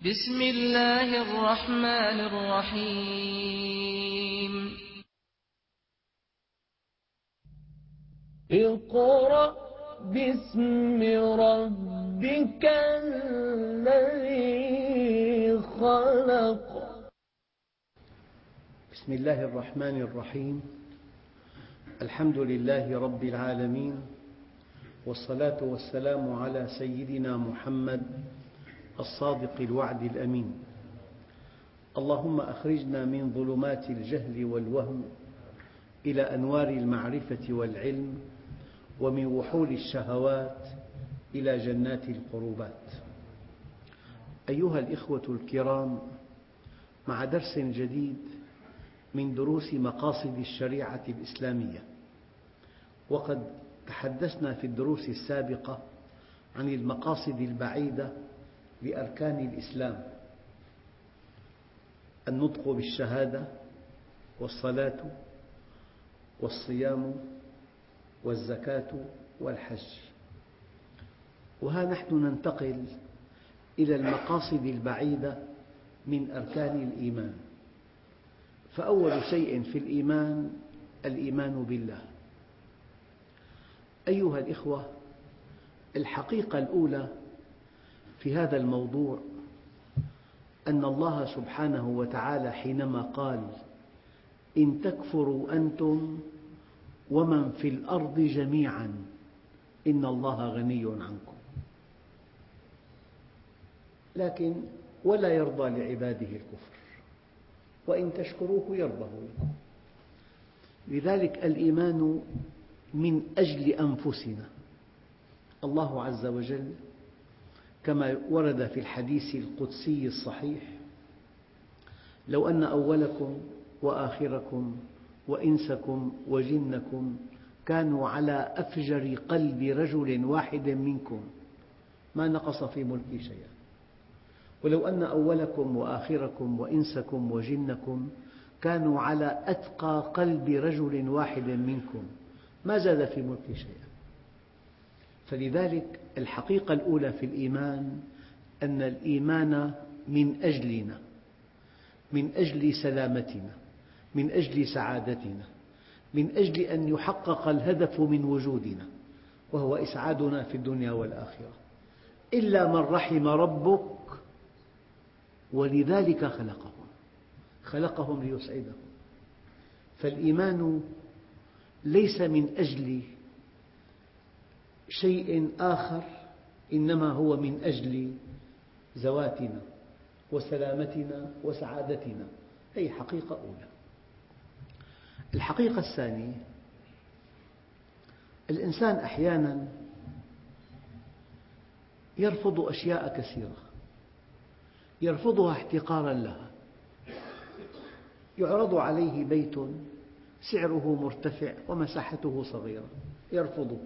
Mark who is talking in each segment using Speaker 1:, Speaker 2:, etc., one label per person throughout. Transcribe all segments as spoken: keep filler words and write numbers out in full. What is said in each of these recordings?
Speaker 1: بسم الله الرحمن الرحيم
Speaker 2: اقرأ باسم ربك الذي خلق.
Speaker 3: بسم الله الرحمن الرحيم. الحمد لله رب العالمين، والصلاة والسلام على سيدنا محمد الصادق الوعد الأمين. اللهم أخرجنا من ظلمات الجهل والوهم إلى أنوار المعرفة والعلم، ومن وحول الشهوات إلى جنات القربات. أيها الإخوة الكرام، مع درس جديد من دروس مقاصد الشريعة الإسلامية. وقد تحدثنا في الدروس السابقة عن المقاصد البعيدة لأركان الإسلام: النطق بالشهادة، والصلاة، والصيام، والزكاة، والحج. وها نحن ننتقل إلى المقاصد البعيدة من أركان الإيمان. فأول شيء في الإيمان الإيمان بالله. أيها الإخوة، الحقيقة الأولى في هذا الموضوع أن الله سبحانه وتعالى حينما قال: إن تكفروا أنتم ومن في الأرض جميعا إن الله غني عنكم، لكن ولا يرضى لعباده الكفر، وإن تشكروه يرضه لكم. لذلك الإيمان من أجل أنفسنا. الله عز وجل كما ورد في الحديث القدسي الصحيح: لو أن أولكم وآخركم وإنسكم وجنكم كانوا على أفجر قلب رجل واحد منكم ما نقص في ملكي شيئا. ولو أن أولكم وآخركم وإنسكم وجنكم كانوا على أتقى قلب رجل واحد منكم ما زاد في ملكي شيئا. فلذلك الحقيقة الأولى في الإيمان أن الإيمان من أجلنا، من أجل سلامتنا، من أجل سعادتنا، من أجل أن يحقق الهدف من وجودنا، وهو إسعادنا في الدنيا والآخرة، إلا من رحم ربك، ولذلك خلقهم خلقهم ليسعدهم. فالإيمان ليس من أجل شيء آخر، إنما هو من أجل ذواتنا وسلامتنا وسعادتنا. هذه حقيقة أولى. الحقيقة الثانية: الإنسان أحياناً يرفض أشياء كثيرة، يرفضها احتقاراً لها. يعرض عليه بيت سعره مرتفع ومساحته صغيرة يرفضه.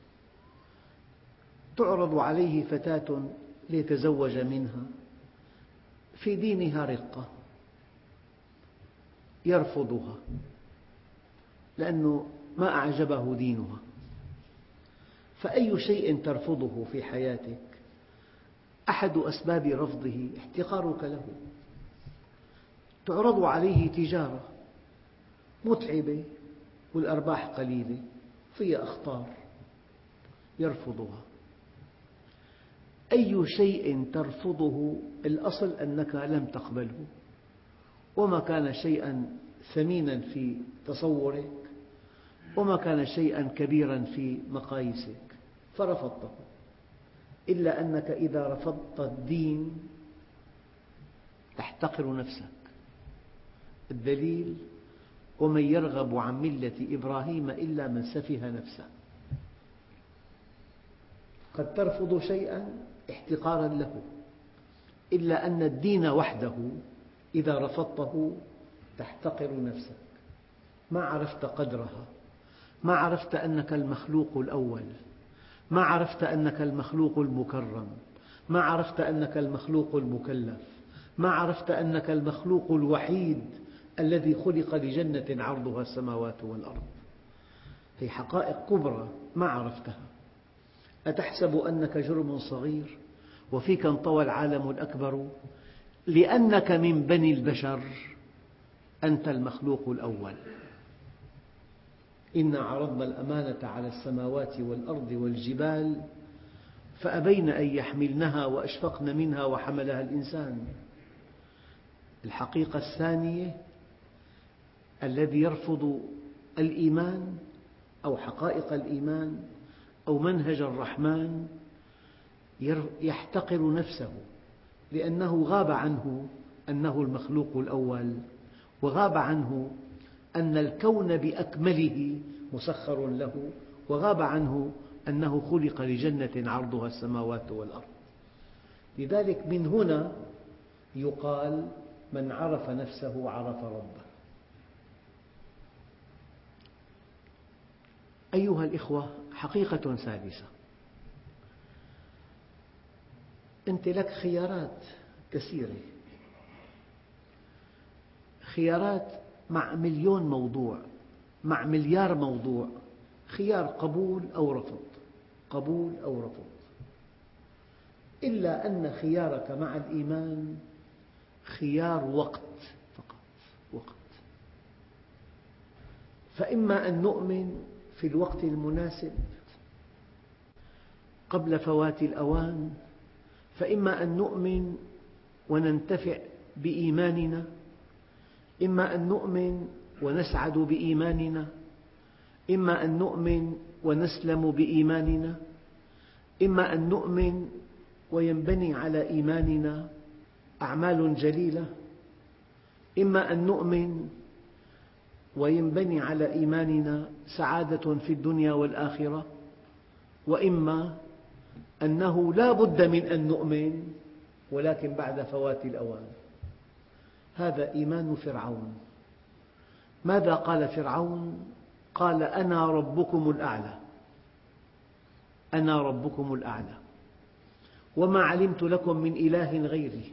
Speaker 3: تعرض عليه فتاة ليتزوج منها في دينها رقة يرفضها لأنه ما أعجبه دينها. فأي شيء ترفضه في حياتك أحد أسباب رفضه احتقارك له. تعرض عليه تجارة متعبة والأرباح قليلة فيها أخطار يرفضها. أي شيء ترفضه الأصل أنك لم تقبله، وما كان شيئا ثمينا في تصورك، وما كان شيئا كبيرا في مقاييسك فرفضته. إلا أنك إذا رفضت الدين تحتقر نفسك. الدليل: ومن يرغب عن ملة إبراهيم إلا من سفه نفسه. قد ترفض شيئا احتقارا له، إلا أن الدين وحده إذا رفضته تحتقر نفسك. ما عرفت قدرها، ما عرفت أنك المخلوق الأول، ما عرفت أنك المخلوق المكرم، ما عرفت أنك المخلوق المكلف، ما عرفت أنك المخلوق الوحيد الذي خلق لجنة عرضها السماوات والأرض. هذه حقائق كبرى ما عرفتها. أتحسب أنك جرم صغير وفيك انطوى العالم الأكبر؟ لأنك من بني البشر أنت المخلوق الأول. إنا عرضنا الأمانة على السماوات والأرض والجبال فأبين أن يحملنها وأشفقن منها وحملها الإنسان. الحقيقة الثانية: الذي يرفض الإيمان أو حقائق الإيمان أو منهج الرحمن يحتقر نفسه، لأنه غاب عنه أنه المخلوق الأول، وغاب عنه أن الكون بأكمله مسخر له، وغاب عنه أنه خلق لجنة عرضها السماوات والأرض. لذلك من هنا يقال: من عرف نفسه عرف ربه. أيها الإخوة، حقيقة ثالثة: أنت لك خيارات كثيرة، خيارات مع مليون موضوع، مع مليار موضوع، خيار قبول أو رفض، قبول أو رفض، إلا أن خيارك مع الإيمان خيار وقت فقط، وقت. فإما أن نؤمن في الوقت المناسب قبل فوات الأوان، فإما أن نؤمن وننتفع بإيماننا، إما أن نؤمن ونسعد بإيماننا، إما أن نؤمن ونسلم بإيماننا، إما أن نؤمن وينبني على إيماننا أعمال جليلة، إما أن نؤمن وينبني على إيماننا سعادة في الدنيا والآخرة، وإما أنه لا بد من أن نؤمن ولكن بعد فوات الأوان. هذا إيمان فرعون. ماذا قال فرعون؟ قال: أنا ربكم الأعلى، أنا ربكم الأعلى وما علمت لكم من إله غيري.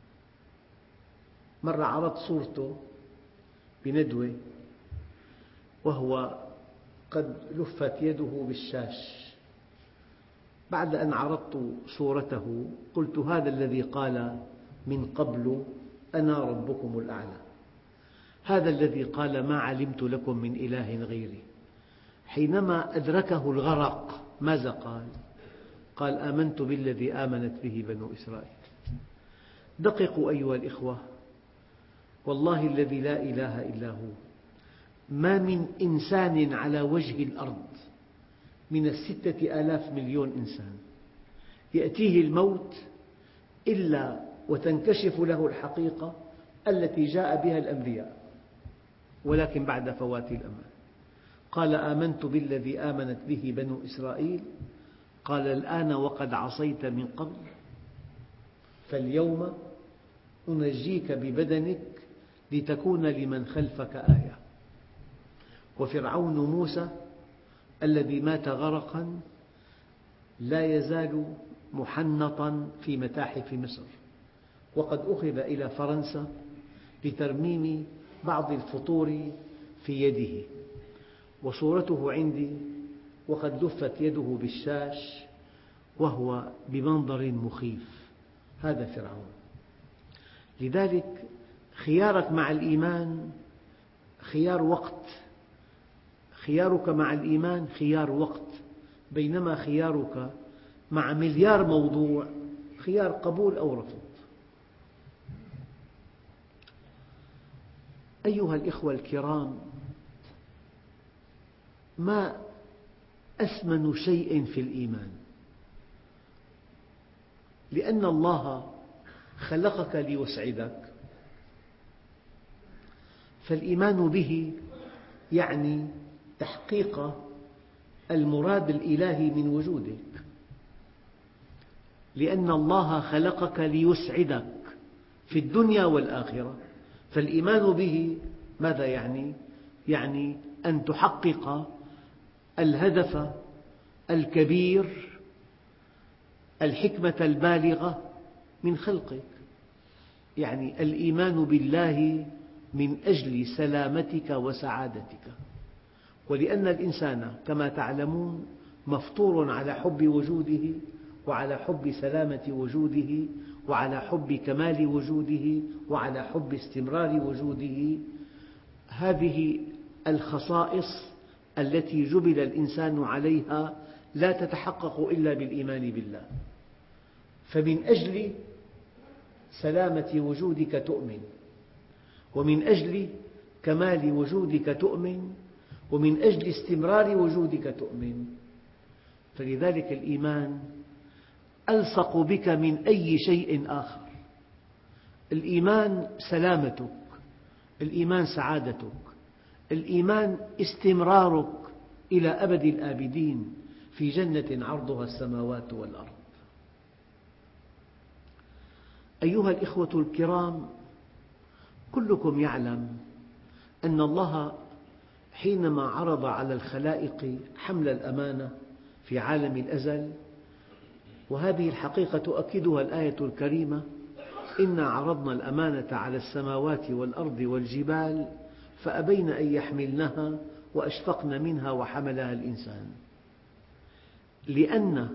Speaker 3: مرة عرضت صورته بندوة وهو قد لفت يده بالشاش. بعد أن عرضت صورته قلت: هذا الذي قال من قبل أنا ربكم الأعلى، هذا الذي قال ما علمت لكم من إله غيري، حينما أدركه الغرق ماذا قال؟ قال: آمنت بالذي آمنت به بنو إسرائيل. دققوا أيها الإخوة، والله الذي لا إله إلا هو، ما من إنسان على وجه الأرض من الستة آلاف مليون إنسان يأتيه الموت إلا وتنكشف له الحقيقة التي جاء بها الأنبياء، ولكن بعد فوات الأمان. قال: آمنت بالذي آمنت به بنو إسرائيل. قال: الآن وقد عصيت من قبل فاليوم أنجيك ببدنك لتكون لمن خلفك آية. وفرعون موسى الذي مات غرقا لا يزال محنطا في متاحف مصر، وقد أخذ إلى فرنسا لترميم بعض الفطور في يده، وصورته عندي وقد لفت يده بالشاش وهو بمنظر مخيف. هذا فرعون. لذلك خيارك مع الإيمان خيار وقت، خيارك مع الإيمان خيار وقت، بينما خيارك مع مليار موضوع خيار قبول أو رفض. أيها الإخوة الكرام، ما أثمن شيء في الإيمان، لأن الله خلقك ليسعدك، فالإيمان به يعني تحقيق المراد الإلهي من وجودك، لأن الله خلقك ليسعدك في الدنيا والآخرة. فالإيمان به ماذا يعني؟ يعني أن تحقق الهدف الكبير، الحكمة البالغة من خلقك. يعني الإيمان بالله من أجل سلامتك وسعادتك. ولأن الإنسان كما تعلمون مفطور على حب وجوده وعلى حب سلامة وجوده وعلى حب كمال وجوده وعلى حب استمرار وجوده. هذه الخصائص التي جبل الإنسان عليها لا تتحقق إلا بالإيمان بالله. فمن أجل سلامة وجودك تؤمن، ومن أجل كمال وجودك تؤمن، ومن أجل استمرار وجودك تؤمن. فلذلك الإيمان ألصق بك من أي شيء آخر. الإيمان سلامتك، الإيمان سعادتك، الإيمان استمرارك إلى أبد الآبدين في جنة عرضها السماوات والأرض. أيها الإخوة الكرام، كلكم يعلم أن الله حينما عرض على الخلائق حمل الأمانة في عالم الأزل، وهذه الحقيقة تؤكدها الآية الكريمة: إنا عرضنا الأمانة على السماوات والأرض والجبال فأبين أن يحملنها وأشفقن منها وحملها الإنسان. لأن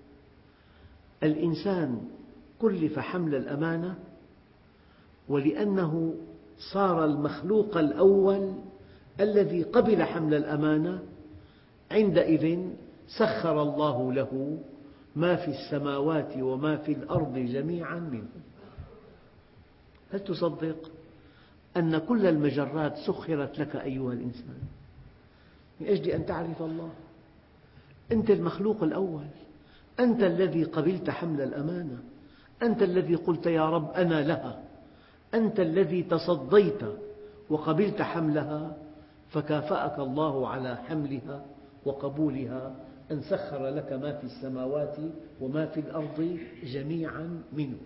Speaker 3: الإنسان كلف حمل الأمانة، ولأنه صار المخلوق الأول الذي قبل حمل الأمانة، عندئذ سخر الله له ما في السماوات وما في الأرض جميعا منه. هل تصدق أن كل المجرات سخرت لك أيها الإنسان من أجل أن تعرف الله؟ أنت المخلوق الأول، أنت الذي قبلت حمل الأمانة، أنت الذي قلت يا رب أنا لها، أنت الذي تصديت وقبلت حملها، فكافأك الله على حملها وقبولها أن سخر لك ما في السماوات وما في الأرض جميعا منه.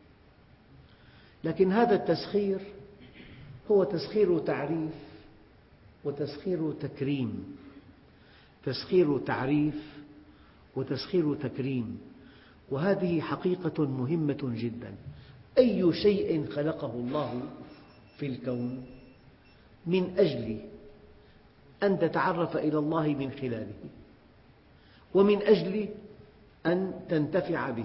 Speaker 3: لكن هذا التسخير هو تسخير تعريف وتسخير تكريم، تسخير تعريف وتسخير تكريم، وهذه حقيقة مهمة جدا. أي شيء خلقه الله في الكون من أجل أن تتعرف إلى الله من خلاله، ومن أجل أن تنتفع به.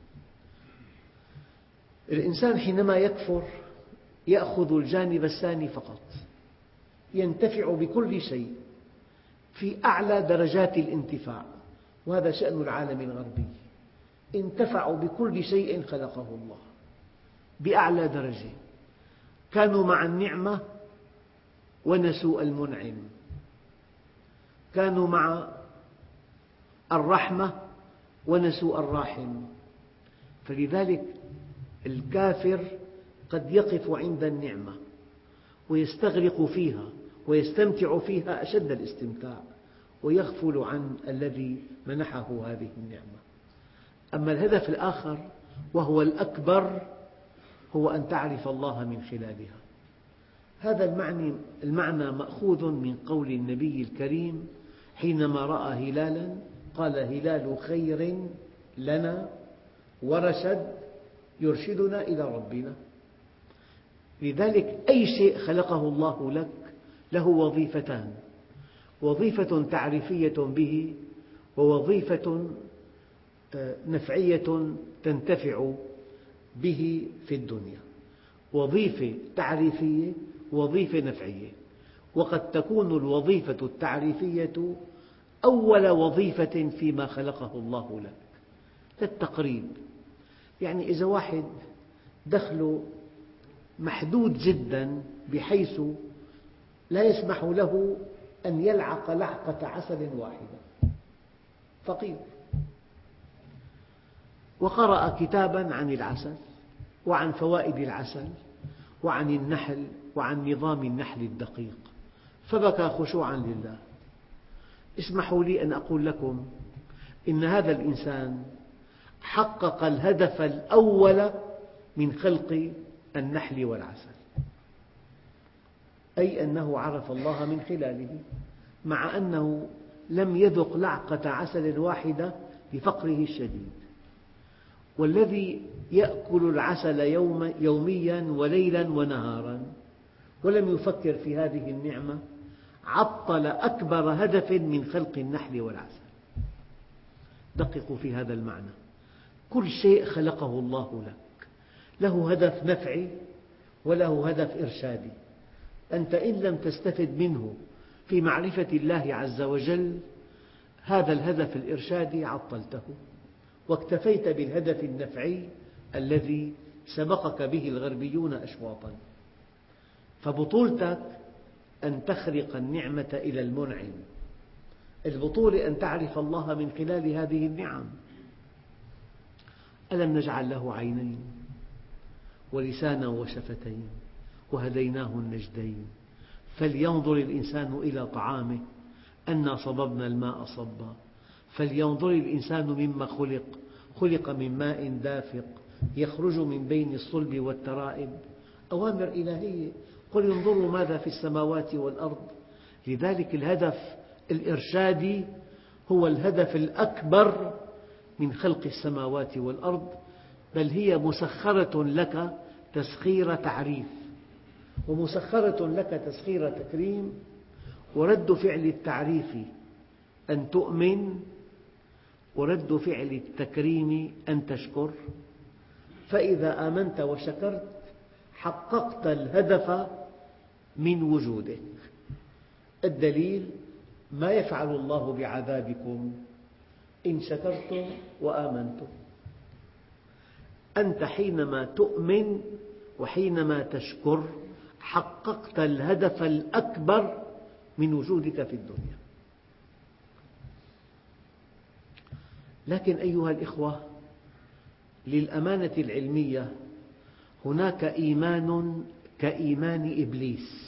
Speaker 3: الإنسان حينما يكفر يأخذ الجانب الثاني فقط، ينتفع بكل شيء في أعلى درجات الانتفاع، وهذا شأن العالم الغربي. انتفعوا بكل شيء خلقه الله بأعلى درجة، كانوا مع النعمة ونسوا المنعم، كانوا مع الرحمة ونسوا الراحم. فلذلك الكافر قد يقف عند النعمة ويستغرق فيها ويستمتع فيها أشد الاستمتاع، ويغفل عن الذي منحه هذه النعمة. أما الهدف الآخر وهو الأكبر هو أن تعرف الله من خلالها. هذا المعنى, المعنى مأخوذ من قول النبي الكريم حينما رأى هلالا قال: هلال خير لنا ورشد يرشدنا إلى ربنا. لذلك أي شيء خلقه الله لك له وظيفتان: وظيفة تعريفية به، ووظيفة نفعية تنتفع به في الدنيا. وظيفة تعريفية ووظيفة نفعية، وقد تكون الوظيفة التعريفية أول وظيفة فيما خلقه الله لك. للتقريب، يعني إذا واحد دخله محدود جدا بحيث لا يسمح له أن يلعق لعقة عسل واحدة، فقير، وقرأ كتابا عن العسل وعن فوائد العسل وعن النحل وعن نظام النحل الدقيق، فبكى خشوعا لله. اسمحوا لي أن أقول لكم إن هذا الإنسان حقق الهدف الأول من خلق النحل والعسل، أي أنه عرف الله من خلاله، مع أنه لم يذق لعقة عسل واحدة لفقره الشديد. والذي يأكل العسل يوم يوميا وليلا ونهارا ولم يفكر في هذه النعمة عطل أكبر هدف من خلق النحل والعسل. دققوا في هذا المعنى: كل شيء خلقه الله لك له هدف نفعي وله هدف إرشادي. أنت إن لم تستفد منه في معرفة الله عز وجل، هذا الهدف الإرشادي عطلته واكتفيت بالهدف النفعي الذي سبقك به الغربيون أشواطا. فبطولتك أن تخرق النعمة إلى المنعم. البطولة أن تعرف الله من خلال هذه النعم. ألم نجعل له عينين ولسانا وشفتين وهديناه النجدين فلينظر الإنسان إلى طعامه أنا صببنا الماء صبا فلينظر الإنسان مما خلق خلق من ماء دافق يخرج من بين الصلب والترائب. أوامر إلهية. قل انظروا ماذا في السماوات والأرض. لذلك الهدف الإرشادي هو الهدف الأكبر من خلق السماوات والأرض، بل هي مسخرة لك تسخير تعريف، ومسخرة لك تسخير تكريم. ورد فعل التعريف أن تؤمن، ورد فعل التكريم أن تشكر. فإذا آمنت وشكرت حققت الهدف من وجودك. الدليل ما يفعل الله بعذابكم إن شكرتم وآمنتم. أنت حينما تؤمن وحينما تشكر حققت الهدف الأكبر من وجودك في الدنيا. لكن أيها الإخوة، للأمانة العلمية هناك إيمان كإيمان إبليس.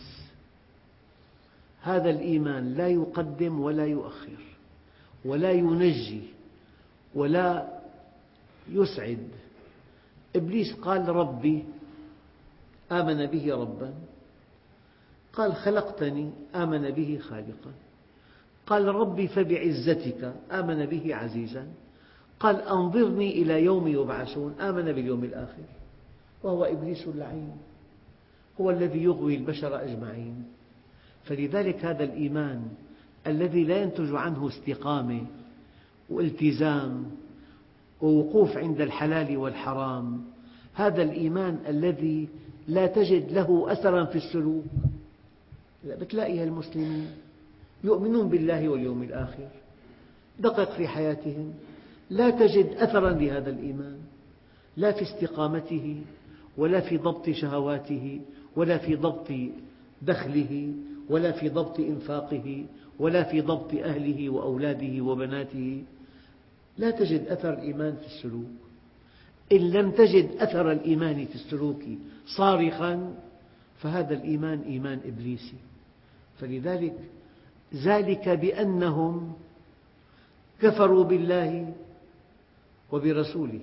Speaker 3: هذا الإيمان لا يقدم ولا يؤخر ولا ينجي ولا يسعد. إبليس قال ربي، آمن به ربا. قال خلقتني، آمن به خالقا. قال ربي فبعزتك، آمن به عزيزا. قال أنظرني إلى يوم يبعثون، آمن باليوم الآخر. وهو إبليس اللعين، هو الذي يغوي البشر أجمعين. فلذلك هذا الإيمان الذي لا ينتج عنه استقامة والتزام ووقوف عند الحلال والحرام، هذا الإيمان الذي لا تجد له أثرا في السلوك. بتلاقي المسلمين يؤمنون بالله واليوم الآخر، دقق في حياتهم لا تجد أثرا لهذا الإيمان، لا في استقامته ولا في ضبط شهواته ولا في ضبط دخله ولا في ضبط إنفاقه ولا في ضبط أهله وأولاده وبناته. لا تجد أثر الإيمان في السلوك. إن لم تجد أثر الإيمان في السلوك صارخا فهذا الإيمان إيمان إبليسي. فلذلك ذلك بأنهم كفروا بالله وبرسوله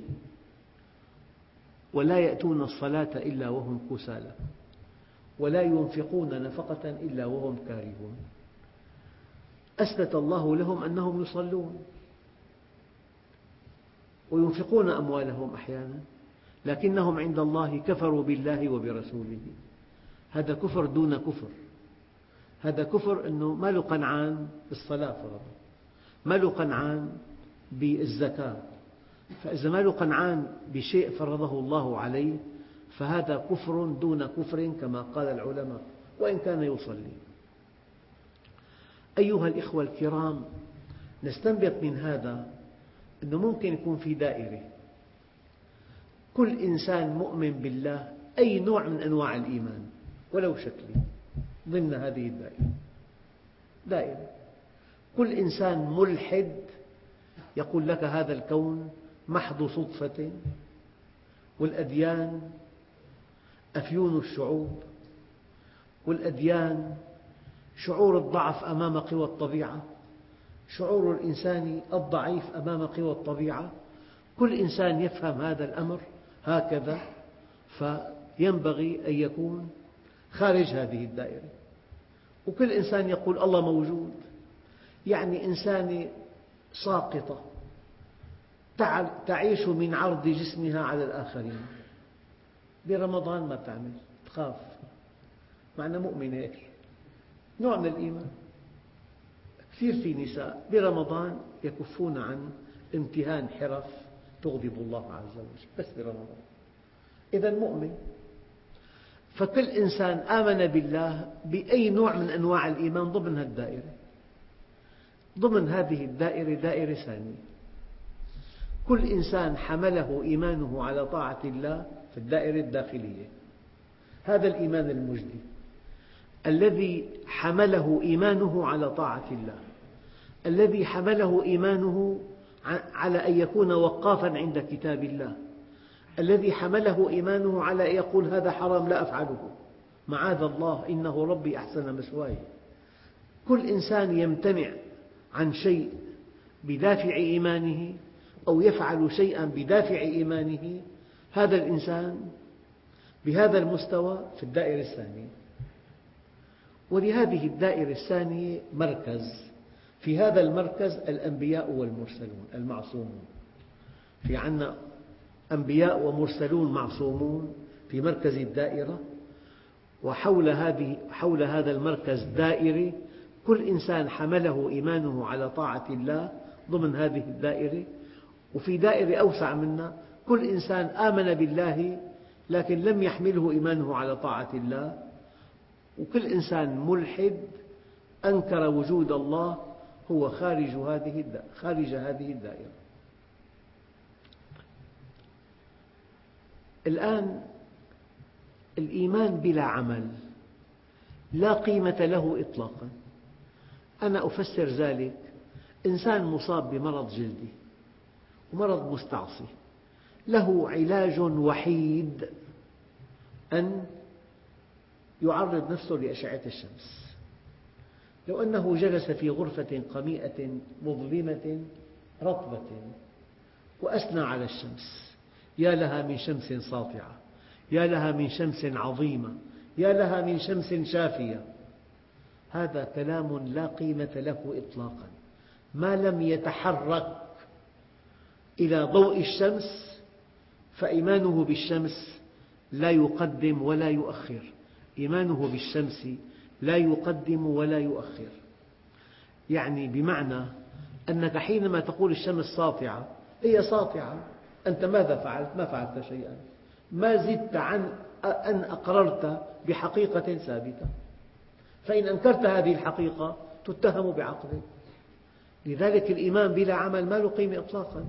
Speaker 3: ولا يأتون الصلاة إلا وهم كسالى ولا ينفقون نفقة إلا وهم كارهون. أثبت الله لهم أنهم يصلون وينفقون أموالهم أحيانا، لكنهم عند الله كفروا بالله وبرسوله. هذا كفر دون كفر. هذا كفر أنه ما له قنعان بالصلاة فرضا، ما له قنعان بالزكاة. فإذا ما له قنعان بشيء فرضه الله عليه فهذا كفر دون كفر كما قال العلماء، وإن كان يصلي. أيها الإخوة الكرام، نستنبط من هذا أنه ممكن يكون في دائرة، كل إنسان مؤمن بالله أي نوع من أنواع الإيمان ولو شكلي ضمن هذه الدائرة. دائرة كل إنسان ملحد يقول لك هذا الكون محض صدفة، والأديان أفيون الشعوب، والأديان شعور الضعف أمام قوى الطبيعة، شعور الإنسان الضعيف أمام قوى الطبيعة. كل إنسان يفهم هذا الأمر هكذا، فينبغي أن يكون خارج هذه الدائرة. وكل إنسان يقول الله موجود، يعني إنسانة ساقطة تعيش من عرض جسمها على الآخرين. برمضان ما تعمل، تخاف، معنى مؤمن هيك نوع من الإيمان. كثير في نساء برمضان يكفون عن امتهان حرف تغضب الله عز وجل، بس برمضان إذا مؤمن. فكل إنسان آمن بالله بأي نوع من أنواع الإيمان ضمن هذه الدائرة. ضمن هذه الدائرة دائرة ثانية، كل إنسان حمله إيمانه على طاعة الله في الدائرة الداخلية. هذا الإيمان المجدي الذي حمله إيمانه على طاعة الله، الذي حمله إيمانه على أن يكون وقافا عند كتاب الله، الذي حمله إيمانه على أن يقول هذا حرام لا أفعله، معاذ الله إنه ربي أحسن مثواي. كل إنسان يمتنع عن شيء بدافع إيمانه أو يفعل شيئا بدافع إيمانه، هذا الإنسان بهذا المستوى في الدائرة الثانية. ولهذه الدائرة الثانية مركز، في هذا المركز الأنبياء والمرسلون المعصومون. في عندنا أنبياء ومرسلون معصومون في مركز الدائرة، وحول هذه حول هذا المركز دائرة، كل إنسان حمله إيمانه على طاعة الله ضمن هذه الدائرة. وفي دائرة أوسع منها، كل إنسان آمن بالله لكن لم يحمله إيمانه على طاعة الله، وكل إنسان ملحد أنكر وجود الله هو خارج هذه خارج هذه الدائرة. الآن الإيمان بلا عمل لا قيمة له إطلاقا. أنا أفسر ذلك: إنسان مصاب بمرض جلدي ومرض مستعصي، له علاج وحيد أن يعرض نفسه لأشعة الشمس. لو أنه جلس في غرفة قميئة مظلمة رطبة وأثنى على الشمس، يا لها من شمس ساطعة، يا لها من شمس عظيمة، يا لها من شمس شافية، هذا كلام لا قيمة له إطلاقا. ما لم يتحرك إلى ضوء الشمس فإيمانه بالشمس لا يقدم ولا يؤخر، إيمانه بالشمس لا يقدم ولا يؤخر. يعني بمعنى أنك حينما تقول الشمس ساطعة، هي ساطعة، أنت ماذا فعلت؟ ما فعلت شيئا، ما زدت عن أن أقررت بحقيقة ثابتة، فإن أنكرت هذه الحقيقة تتهم بعقلك. لذلك الإيمان بلا عمل ما له قيمة إطلاقا،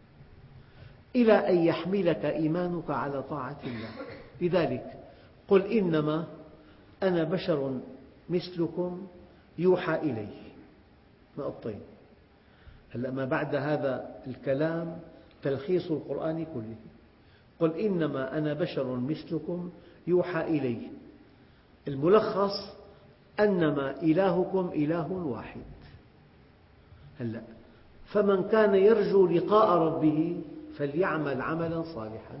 Speaker 3: إلى أن يحملك إيمانك على طاعة الله. لذلك قل إنما أنا بشر مثلكم يوحى إلي. نقطتين. هلأ ما بعد هذا الكلام تلخيص القرآن كله. قل إنما أنا بشر مثلكم يوحى إلي، الملخص أنما إلهكم إله واحد. هلأ فمن كان يرجو لقاء ربه فليعمل عملا صالحا.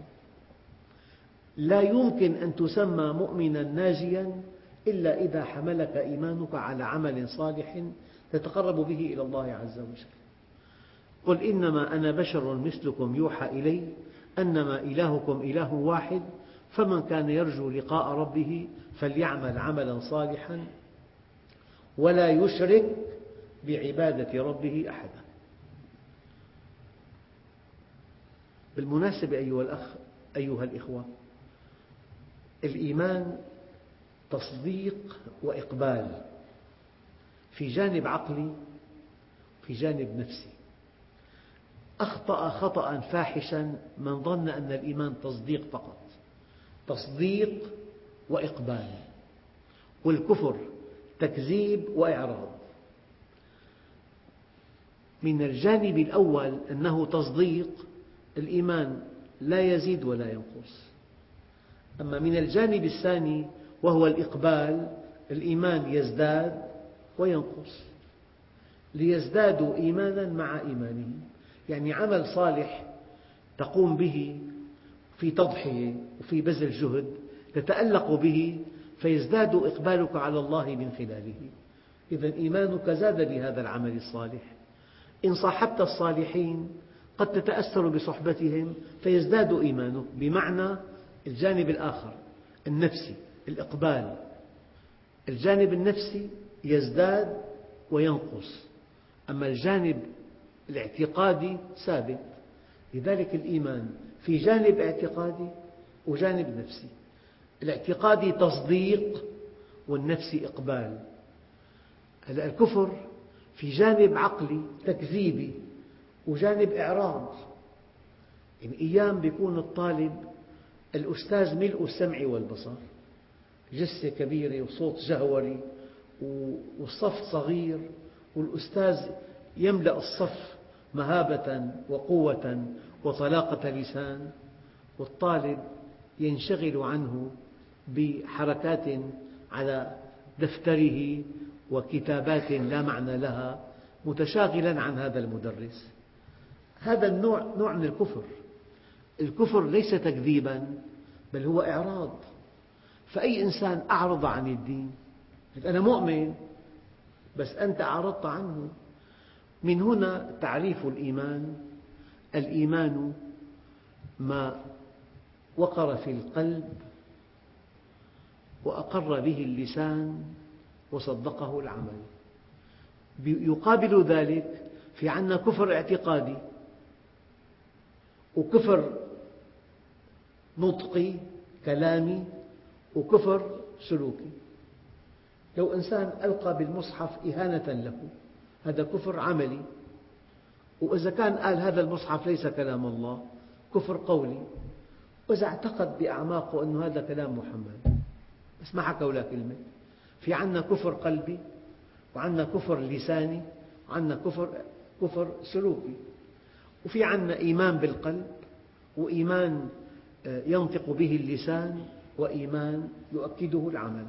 Speaker 3: لا يمكن أن تسمى مؤمنا ناجيا إلا إذا حملك إيمانك على عمل صالح تتقرب به إلى الله عز وجل. قل إنما أنا بشر مثلكم يوحى إلي أنما إلهكم إله واحد، فمن كان يرجو لقاء ربه فليعمل عملا صالحا ولا يشرك بعبادة ربه أحدا. بالمناسبة أيها الأخ أيها الإخوة، الإيمان تصديق وإقبال، في جانب عقلي في جانب نفسي. أخطأ خطأ فاحشا من ظن أن الإيمان تصديق فقط، تصديق وإقبال، والكفر تكذيب وإعراض. من الجانب الأول أنه تصديق، الإيمان لا يزيد ولا ينقص. أما من الجانب الثاني وهو الإقبال، الإيمان يزداد وينقص. ليزدادوا إيمانا مع إيمانهم، يعني عمل صالح تقوم به في تضحية وفي بذل جهد تتألق به فيزداد إقبالك على الله من خلاله. إذا إيمانك زاد بهذا العمل الصالح. إن صاحبت الصالحين قد تتأثر بصحبتهم فيزداد إيمانك، بمعنى الجانب الآخر النفسي الإقبال، الجانب النفسي يزداد وينقص، أما الجانب الاعتقادي ثابت. لذلك الإيمان في جانب اعتقادي وجانب نفسي. الاعتقادي تصديق والنفسي إقبال. هلأ الكفر في جانب عقلي تكذيبي وجانب إعراض. يعني أيام يكون الطالب الأستاذ ملء السمع والبصر، جثة كبيرة وصوت جهوري والصف صغير والأستاذ يملأ الصف مهابة وقوة وطلاقة لسان، والطالب ينشغل عنه بحركات على دفتره وكتابات لا معنى لها، متشاغلا عن هذا المدرس. هذا النوع نوع من الكفر. الكفر ليس تكذيبا بل هو إعراض. فأي إنسان أعرض عن الدين، أنا مؤمن بس أنت أعرضت عنه. من هنا تعريف الإيمان: الإيمان ما وقر في القلب وأقر به اللسان وصدقه العمل. يقابل ذلك في عندنا كفر اعتقادي وكفر نطقي كلامي وكفر سلوكي. لو إنسان ألقى بالمصحف إهانة له، هذا كفر عملي. وإذا كان قال هذا المصحف ليس كلام الله، كفر قولي. وإذا اعتقد بأعماقه أن هذا كلام محمد بس ما حكى ولا كلمة. في عندنا كفر قلبي وعندنا كفر لساني وعندنا كفر كفر سلوكي. وفي عندنا إيمان بالقلب وإيمان ينطق به اللسان وإيمان يؤكده العمل.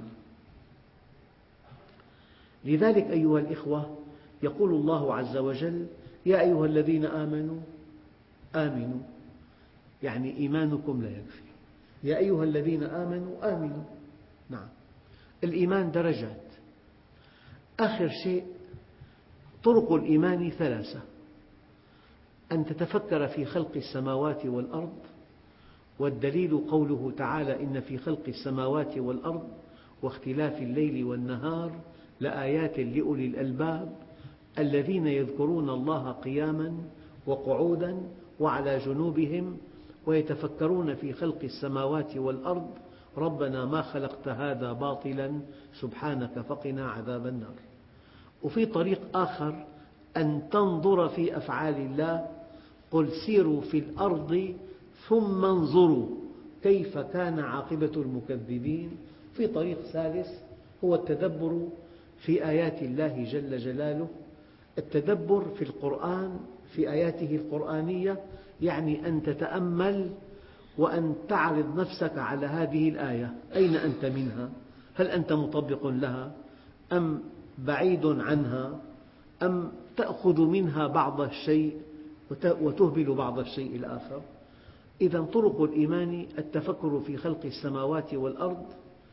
Speaker 3: لذلك أيها الإخوة يقول الله عز وجل: يا أيها الذين آمنوا آمنوا، يعني إيمانكم لا يكفي. يا أيها الذين آمنوا آمنوا. نعم، الإيمان درجات. آخر شيء طرق الإيمان ثلاثة: أن تتفكر في خلق السماوات والأرض، والدليل قوله تعالى: إن في خلق السماوات والأرض واختلاف الليل والنهار لآيات لأولي الألباب الذين يذكرون الله قياما وقعودا وعلى جنوبهم ويتفكرون في خلق السماوات والأرض ربنا ما خلقت هذا باطلا سبحانك فقنا عذاب النار. وفي طريق آخر أن تنظر في أفعال الله: قل سيروا في الأرض ثم انظروا كيف كان عاقبة المكذبين. في طريق ثالث هو التدبر في آيات الله جل جلاله. التدبر في القرآن في آياته القرآنية يعني أن تتأمل وأن تعرض نفسك على هذه الآية، أين أنت منها؟ هل أنت مطبق لها أم بعيد عنها أم تأخذ منها بعض الشيء وتهمل بعض الشيء الآخر؟ إذا طرق الإيمان: التفكر في خلق السماوات والأرض،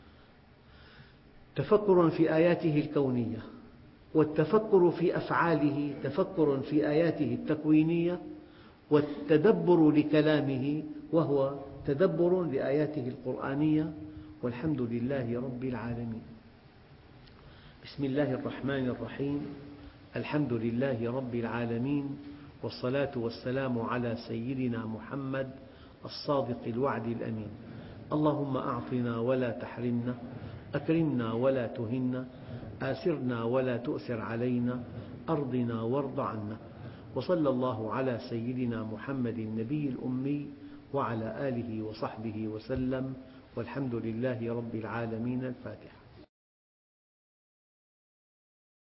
Speaker 3: تفكر في آياته الكونية، والتفكر في أفعاله تفكر في آياته التكوينية، والتدبر لكلامه وهو تدبر لآياته القرآنية. والحمد لله رب العالمين. بسم الله الرحمن الرحيم. الحمد لله رب العالمين، والصلاة والسلام على سيدنا محمد الصادق الوعد الأمين. اللهم أعطنا ولا تحرمنا، أكرمنا ولا تهنا، آثرنا ولا تؤثر علينا، أرضنا وارض عنا. وصلى الله على سيدنا محمد النبي الأمي وعلى آله وصحبه وسلم، والحمد لله رب العالمين. الفاتحة.